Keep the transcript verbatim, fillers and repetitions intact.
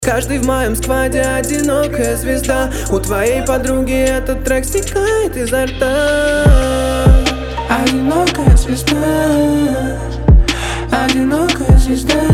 Каждый в моем скваде одинокая звезда. У твоей подруги этот трек стекает изо рта. Одинокая звезда, одинокая звезда.